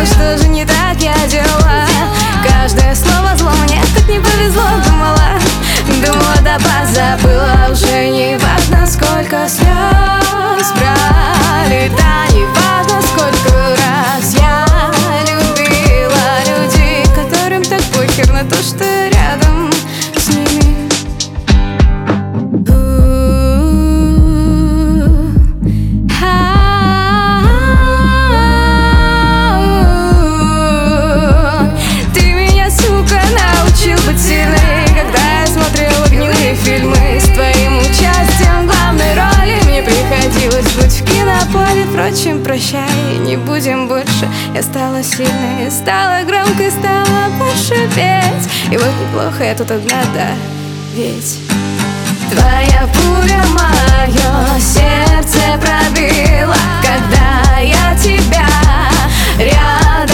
думала, что же не так я делала. Каждое слово зло, мне так не повезло. Думала, да позабыла. Уже не важно, сколько слез пролито, не важно, сколько раз я любила людей, которым так похер на то, что я рядом с ними. Ты меня, сука, научил быть сильной, когда я смотрела гнилые фильмы с твоим участием в главной роли. Мне приходилось быть в кинополе. Впрочем, прощай, не будем больше. Я стала сильной, стала громкой, стала больше петь. И вот неплохо я тут одна, да, ведь твоя пуля мое сердце пробила, когда я тебя рядом